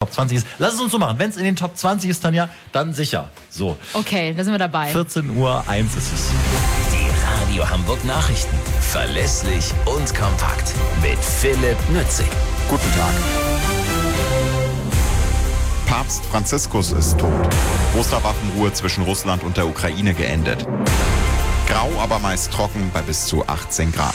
Top 20 ist. Lass es uns so machen. Wenn es in den Top 20 ist, Tanja, dann sicher. So. Okay, da sind wir dabei. 14:01 Uhr ist es. Die Radio Hamburg Nachrichten. Verlässlich und kompakt. Mit Philipp Nützig. Guten Tag. Papst Franziskus ist tot. Osterwaffenruhe zwischen Russland und der Ukraine geendet. Grau, aber meist trocken bei bis zu 18 Grad.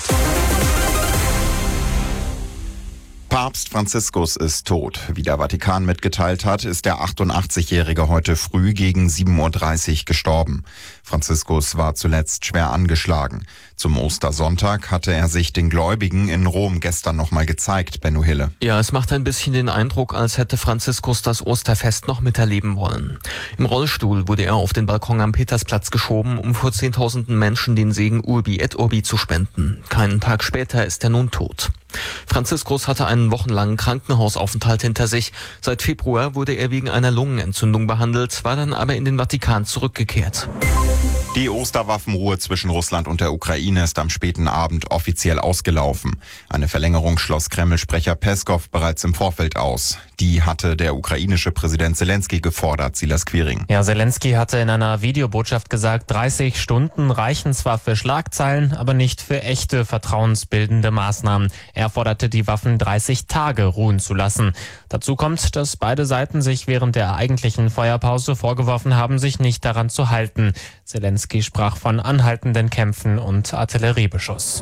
Papst Franziskus ist tot. Wie der Vatikan mitgeteilt hat, ist der 88-Jährige heute früh gegen 7:30 Uhr gestorben. Franziskus war zuletzt schwer angeschlagen. Zum Ostersonntag hatte er sich den Gläubigen in Rom gestern nochmal gezeigt, Benno Hille. Ja, es macht ein bisschen den Eindruck, als hätte Franziskus das Osterfest noch miterleben wollen. Im Rollstuhl wurde er auf den Balkon am Petersplatz geschoben, um vor 10.000 Menschen den Segen Urbi et Orbi zu spenden. Keinen Tag später ist er nun tot. Franziskus hatte einen wochenlangen Krankenhausaufenthalt hinter sich. Seit Februar wurde er wegen einer Lungenentzündung behandelt, war dann aber in den Vatikan zurückgekehrt. Die Osterwaffenruhe zwischen Russland und der Ukraine ist am späten Abend offiziell ausgelaufen. Eine Verlängerung schloss Kreml-Sprecher Peskov bereits im Vorfeld aus. Die hatte der ukrainische Präsident Zelensky gefordert, Silas Quiring. Ja, Zelensky hatte in einer Videobotschaft gesagt, 30 Stunden reichen zwar für Schlagzeilen, aber nicht für echte vertrauensbildende Maßnahmen. Er forderte die Waffen 30 Tage ruhen zu lassen. Dazu kommt, dass beide Seiten sich während der eigentlichen Feuerpause vorgeworfen haben, sich nicht daran zu halten. Zelensky sprach von anhaltenden Kämpfen und Artilleriebeschuss.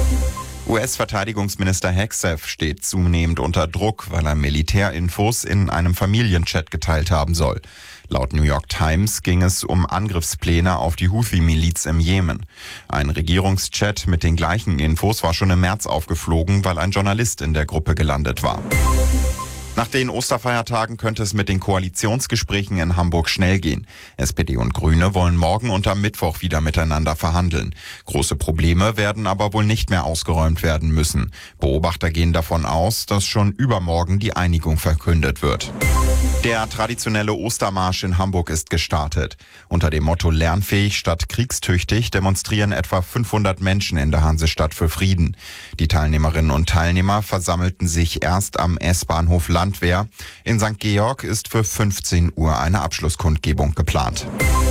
US-Verteidigungsminister Hegseth steht zunehmend unter Druck, weil er Militärinfos in einem Familienchat geteilt haben soll. Laut New York Times ging es um Angriffspläne auf die Houthi-Miliz im Jemen. Ein Regierungschat mit den gleichen Infos war schon im März aufgeflogen, weil ein Journalist in der Gruppe gelandet war. Nach den Osterfeiertagen könnte es mit den Koalitionsgesprächen in Hamburg schnell gehen. SPD und Grüne wollen morgen und am Mittwoch wieder miteinander verhandeln. Große Probleme werden aber wohl nicht mehr ausgeräumt werden müssen. Beobachter gehen davon aus, dass schon übermorgen die Einigung verkündet wird. Der traditionelle Ostermarsch in Hamburg ist gestartet. Unter dem Motto Lernfähig statt kriegstüchtig demonstrieren etwa 500 Menschen in der Hansestadt für Frieden. Die Teilnehmerinnen und Teilnehmer versammelten sich erst am S-Bahnhof Landwehr. In St. Georg ist für 15 Uhr eine Abschlusskundgebung geplant.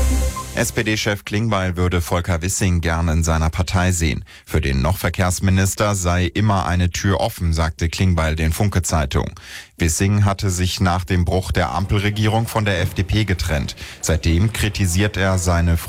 SPD-Chef Klingbeil würde Volker Wissing gerne in seiner Partei sehen. Für den noch Verkehrsminister sei immer eine Tür offen, sagte Klingbeil den Funke-Zeitung. Wissing hatte sich nach dem Bruch der Ampelregierung von der FDP getrennt. Seitdem kritisiert er seine